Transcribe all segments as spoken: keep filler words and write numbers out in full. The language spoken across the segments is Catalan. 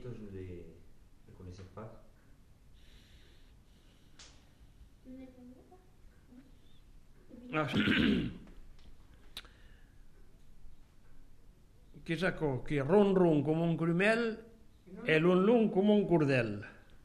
Nietos, vous ne les connaissez pas? Ah, que sacó que ron ron como un crumel e lun lun como un cordel.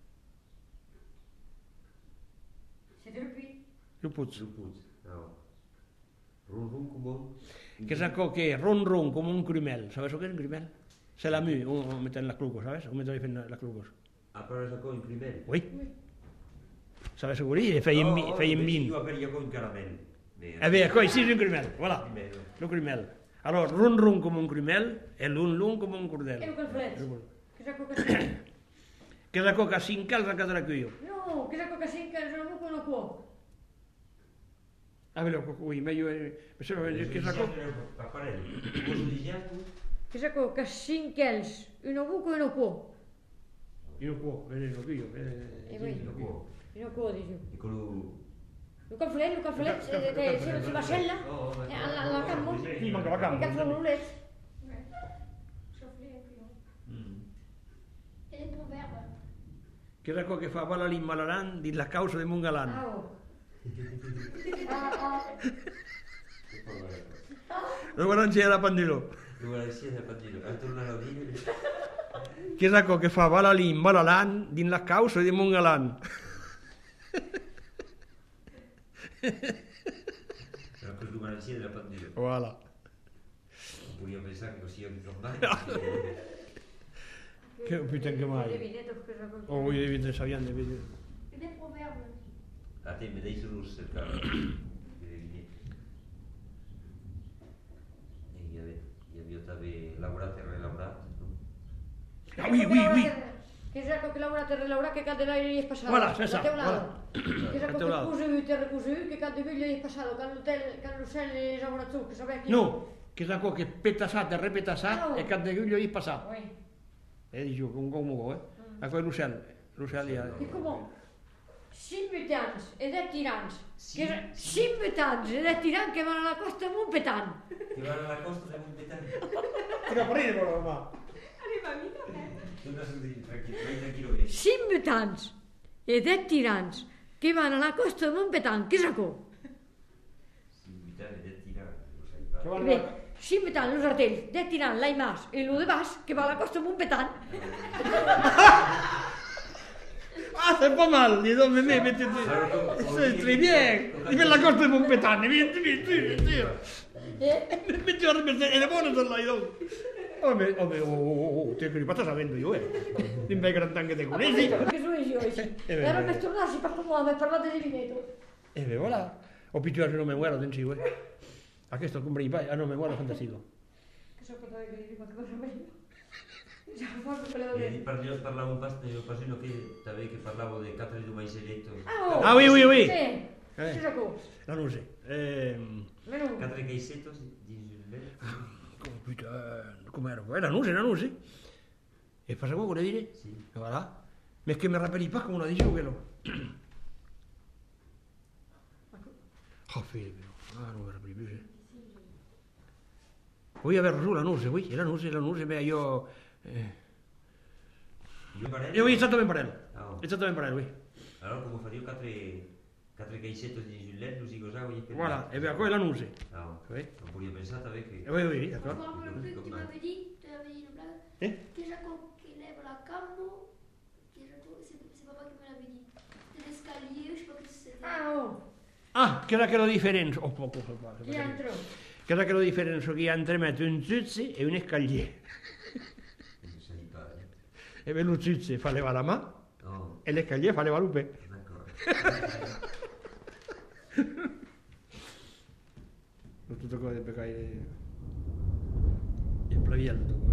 C'était le puits. Io puzzo. Luput. No. Rum rum como... Que sacó que ron ron como un crumel. ¿Sabes lo que es un crumel? Se la mu, o meten la clucos, ¿sabes? O meten la clucos. Ah, però sacó un crimel? Oui. ¿Sabes seguro? E feien oh, feien oh, vin. Io averia con caramel. Eh bé, coi, sí, és un crumel, voilà. Un crumel. Alors, ron ron com un crumel e lun lun com un cordel. E lo calfreds? Que sacó que cinc? Que sacó que cinc els a casa de cuio. No, che sacó che cinc che non con lo cuo. Ah, vero, oui, meglio che sacó Paparelli. Cosa diciamo? Che sacó che cinc els, uno buco e uno cuo. Io può, vedere lo cuio. E voi? Lo può. Uno cuo, dici. E quello... Lo calfred, lo calfred, se si vascella, alla cammo. Sì, manca la Il cammo. calfred non l'è. E le proverbe. Che sacó che fa bala lì malaran di la causa di Mungalan. Ah, oh. Ah, Dopo non c'era pandilo. Dove la sia da partito? A tornare a dire... Che sacó che fa bala lì malalan di la causa di Mungalan. Era per dove la sia da partito. Voilà. Non podia pensare che così io mi trombare. Che putain che mai. Oh, oui, oui, sabían de vídeo. E le proverbe. A te mi dai solo cercare. E io io t'avevo lavorato e relavorato, no? Ah, oui, oui, oui. Che sacco che lavorate e relavorate che cade l'aria è passato. Voilà, c'est ça, Da teulado. voilà. Che sacco Da che teulado. cusu te recusu che cade viglio è passato, che l'hotel, che l'uccello è lavorato, che sapeva che... No, che sacó che petassat e repetasat No. e che de guglio gli passato. Oui. E dicevo, con come, eh? A quel Lucel, Lucel E lì. come? cinque anni ed è tirans. Sì. cinque anni ed è tirans che vanno alla costa di Monpetan. Che va alla costa del Montetano. Tira per dire quello, ma. Tu adesso dici tranquillo, vai tranquillo che... cinque anni ed è tirans che vanno alla costa di Monpetan. Che sacco? Si invitare ed tirare, lo sai fare. Che E vanno beh, cinque anni lo sartello, ed è tirans, l'hai mas e lo de bas che va alla costa di Monpetan. Ah, c'est pas mal, dis donc, mais mais mais c'est très bien. Di quella costa di Pompetane, vieni, vieni, vieni, vieni. Mi ti guarda per e le buone sono là, io. Oh, me, oh, me, oh, oh, oh, te che ripata sapendo io, eh. Ti vai grande anche te con Che essi. sono io oggi? Eh, beh, Era beh. per tornarsi per come parlate di Vineto. E beh, voilà. Ho picciato non me muero, dentro io, eh. A questo compri i pai, ah, non me muero fantastico. Che so che devi quanto cosa meglio. Già, forse quello E che... parliamo, parlavo un pasto, io pasino che t'avevi che parlavo del catri di maiseletto. Ah, oh! Ah, oui, oui, oui. Sì, Eh. che sacco? La luce. Ehm... Meno. Catri caisetto di Oh, putain, com'era? Eh, la nuce, la nuce. E passa quoi, vuole dire? Sì. Voilà. Mais che mi rappelli pas come lo dicevo quello. Oh, Filippo, ah, non mi rappelli più. Sì. Vuoi aver ragione, la nuce, oui, la nuce, la nuce, beh, io... Eh... Io parello? Io, oui, esattamente parello. Ah, oh. Esattamente parello, oui. Allora come facevo catri... Catri caisetto di Giulietto, così cosa voglio per... Voilà, e beh, qua è la nuce. Ah, oh. Oui. Non podia pensare avec... Eh, oui, oui, Je me d'accord. rappelle plus que tu m'avais dit, tu avais dit une blague. Eh? Que Jacob qui lève la camo, que Jacob, c'est c'est papa qui me l'avait dit. C'était l'escalier, je sais pas ce que c'était. Ah, oh! Ah, che era che lo differenza... Oh, poco, poco. Chi entrò? Che era che lo differenza che entre metto un zuzzi e un escalier. Non sai fare. E beh, lo zuzzi fa leva la mano Oh, e l'escalier fa leva l'upe. d'accordo. Tutto cosa deve caire il plaviello.